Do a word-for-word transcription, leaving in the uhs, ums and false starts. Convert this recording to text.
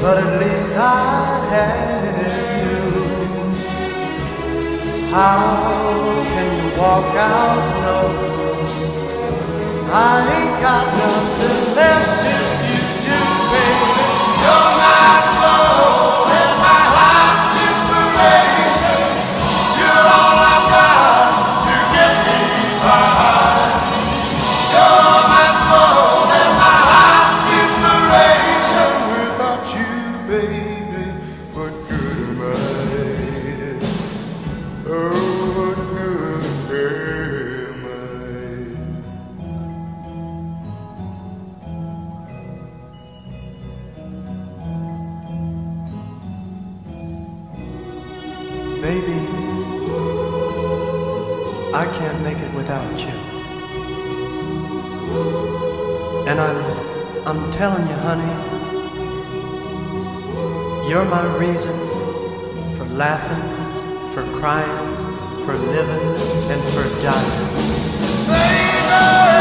but at least I had you. How can you walk out? No, I ain't got nothing left if you do, baby. You're my soul and my life's inspiration. You're all I've got to get me by. You're my soul and my life's inspiration. Without you, baby, what good am I? Oh, what good am I? Baby, I can't make it without you. And I'm, I'm telling you, honey, you're my reason for laughing, for crying, for living, and for dying. Baby!